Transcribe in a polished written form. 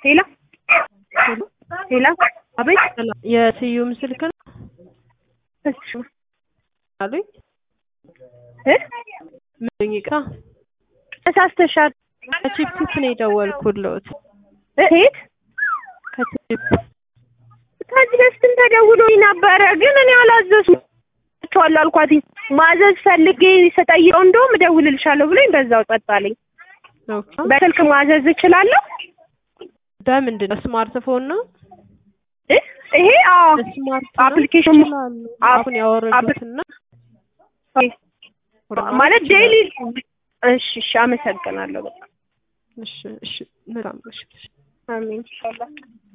ሄላ ሄላ አቤት የስዩም ስልክ ነው እሺ አሉኝ ምን ይቃ ተሳስተሻል ከቺፕስ ነው የደወልኩልዎት እሄት ከዚህ በፊትም ተደውሎኝ ነበረ ግን እኔ አላዘዝኩኝ አልኳት ማዘዝ ፈልጌ ስጠይቀው እንደውም እደውልልሻለሁ ብሎኝ በዛው ጸጣለኝ ኦኬ በስልክ ማዘዝ እችላለሁ በምንድን ነው ስማርትፎን ነው ይሄ ስማርት አፕሊኬሽን አሁን ያወረዱትና ማለት ዴይሊ እሺ አመሰግናለሁ በቃ እሺ ምራም እሺ አሜን ኢንሻአላህ